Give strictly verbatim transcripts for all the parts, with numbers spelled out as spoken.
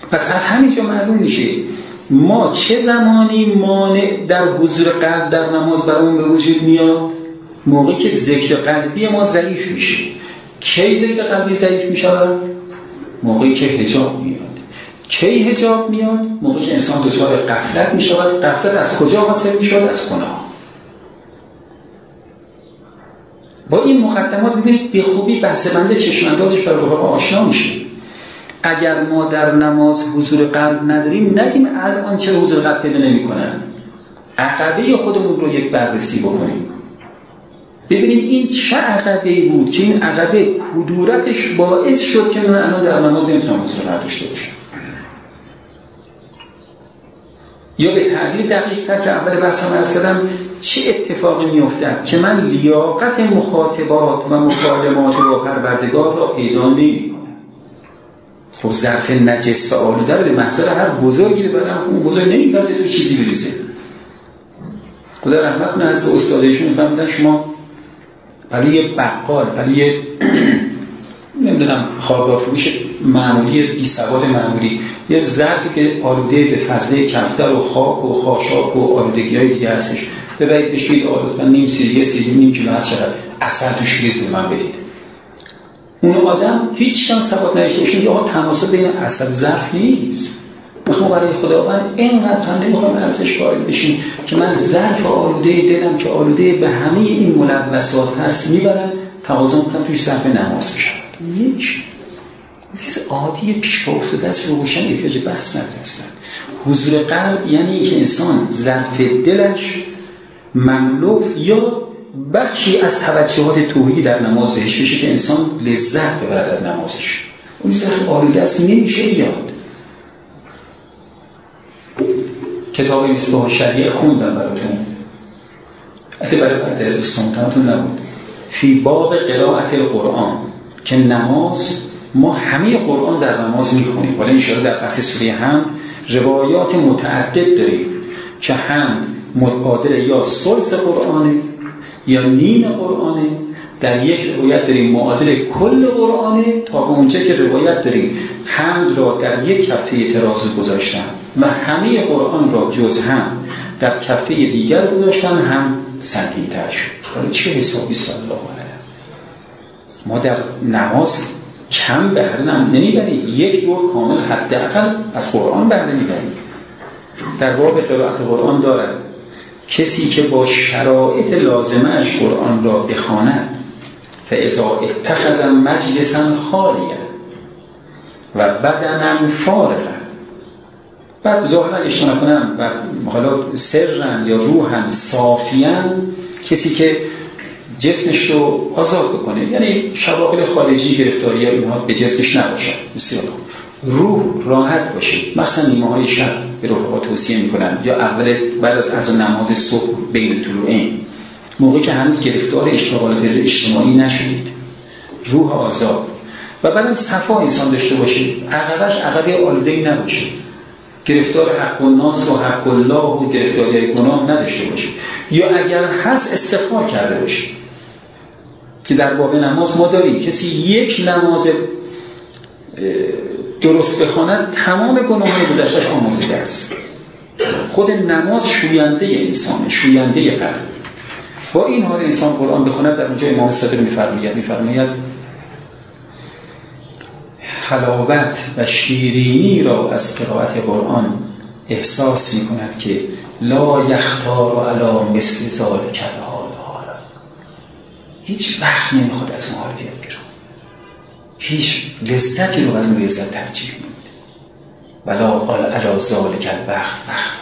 پس از همین جا معلوم میشه ما چه زمانی مانع در حضور قلب در نماز برامون به وجود میاد؟ موقعی که ذکر قلبی ما ضعیف میشه. کی ذکر قلبی ضعیف میشه؟ موقعی که حجاب میاد. کی حجاب میاد؟ موقعی که انسان دچار غفلت میشه. غفلت از کجا حاصل میشه؟ از گناه. با این مقدمات ببینید به خوبی بحث بنده چشم اندازش برای رفقا آشنا میشه. اگر ما در نماز حضور قلب نداریم نگیم الان چرا حضور قلب پیدا نمی‌کنن. عقبه خودمون رو یک بررسی بکنیم. ببینید این چه عقبه‌ای بود که این عقبه کدورتش باعث شد که من الان در نماز نمیتونم حضور قلب داشته باشم. یا به تعبیر دقیق تر که اول بحثم عرض کردم چه اتفاقی میافتد که من لیاقت مخاطبات و مکالمات با پروردگار را پیدا نمی‌کنم. خب ظرف نجس و آلوده رو به محضر هر بزرگی ببرم اون بزرگ نمی‌پذیره تو چیزی بریزه. خدا رحمت کنه از استادایشون فهمیدن شما برای یه بقال برای یه نمیدونم خاربار فروش معمولی بی سواد معمولی یه ظرفی که آلوده به فضله کفتر و خاک و خاشاک و آلودگی‌های دیگه هستش ببرید بهش بگید آلوده نیم سیری یه سیری نیم کیلو هست چقدر اصل توش ریز من بدید. اون آدم هیچ کم سواد نداشته باشه یا تناسب بین اصل ظرف نیست. ما برای خداوند اینقدر هم نمیخوایم ارزش وارد بشیم که من ظرف آلوده دلم که آلوده به همه این ملوثات هست میبرم توازن کنم توی ظرف نماز بشم. یک چیز عادی پیش پا افتاده است روشن احتیاج بحث نداره اصلا. حضور قلب یعنی که انسان ظرف دلش مملو یا بخشی از توجهات توحیدی در نماز بهش بشه که انسان لذت ببره در نمازش. اون ظرف آلوده است نمیشه یاد. کتاب مصباح شریعه خوندم براتون اصلا برای بعضی از دوستانتون نبود فی باب قرائت القرآن که نماز ما همه قرآن در نماز میخونیم. ولی انشاءالله در پس سوره حمد روایات متعدد داریم که حمد معادل یا ثلث قرآنه یا نیم قرآنه. در یک روایت داریم معادل کل قرآنه تا به اونجا که روایت داریم حمد را در یک کفه ترازو گذاشتن و همه قرآن را جز حمد در کفه دیگر گذاشتن هم سنگین‌تر شد. ولی چه حسابی صلی الله علیه ما در نماز کم بهره نمیبریم. یک دور کامل حداقل از قرآن بهره میبریم. در باب قرائت قرآن دارد کسی که با شرایط لازمش قرآن را بخواند فاذا اتخذ مجلسا خالیا و بدنا فارغا. بعد ظاهرا اشتباه نکنم و حالا سرن یا روحن صافیان کسی که جسمش رو آزاد بکنه یعنی شواغل خارجی گرفتاری ها اینها به جسمش نباشه. بسیار روح راحت باشه. مثلا نیمه های شب به رفقا توصیه میکنن یا اول بعد از اذان نماز صبح بین طلوعین موقعی که هنوز گرفتار اشتغالات اجتماعی نشدید روح آزاد و بعدم صفا انسان داشته باشه. عقبش عقبه آلوده‌ای نباشه. گرفتار حق الناس و حق الله و گرفتاری گناه نداشته باشه. یا اگر هست استغفار کرده باشه که در باب نماز ما داریم کسی یک نماز درست بخواند تمام گناه‌های گذشته‌اش آمرزیده است. خود نماز شوینده انسان شوینده قلب. با این حال انسان قرآن بخواند در اونجا امام صادق می‌فرماید می‌فرماید حلاوت و شیرینی را از قرائت قرآن احساس می‌کند که لا یختار علی مثل ذلک الحال. هیچ وقت نمیخواد از اون حال بیاد بیرون. هیچ لذتی رو از اون لذت ترجیح نمیده. ولا قال علی ذلک الوقت وقت.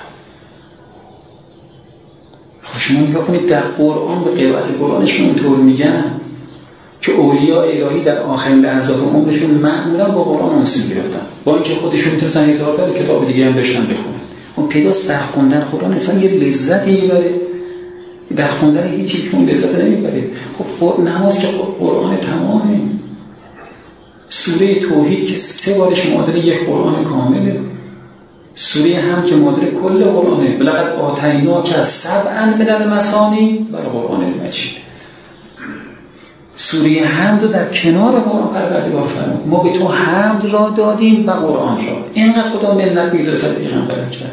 خب شما نگاه کنید در قرآن به قرائت قرآنشون اونطور میگن که اولیاء الهی در آخرین لحظات عمرشون معمولا با قرآن آنسون گرفتن با اینکه خودشون میتونن هزار تا کتاب دیگه هم داشتن بخونن. اون پیداست در خوندن قرآن انسان یه لذتی میبره در خوندن هیچ چیز که اون لذت نمیبره. خب نماز که قرآن تمامه. سوره توحید که سه بارش معادل یک قرآن کامله. سوره هم که معادل کل قرآنه. بلغت آتینا که از سبعا من المثانی برای قرآن مجید. سوره حمد رو در کنار قرآن پروردگار فرمود ما به تو حمد را دادیم و قرآن را. اینقدر خدا منت میذاره سر پیغمبر کرد.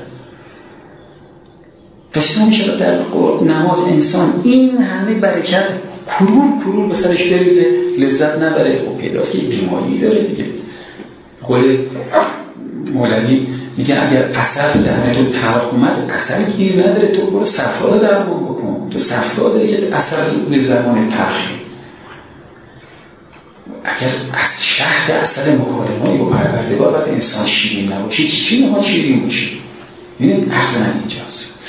پس تو میشه در نماز انسان این همه برکت کرور کرور به سرش بریزه لذت نبره؟ خب پیداست که بیماری داره دیگه. قول مولوی میگه اگر اثر در تو تلخ اومد اثر گیر نداره، تو برو صفرا درمان بکن. تو صفرا داری که اثر به زمان تلخی. اگر از شهد اثر مکالمه‌ای با پروردگار و انسان شیرین نباشی چی چی نهاد شیرین باشی؟ ببینید عرض من اینجاست.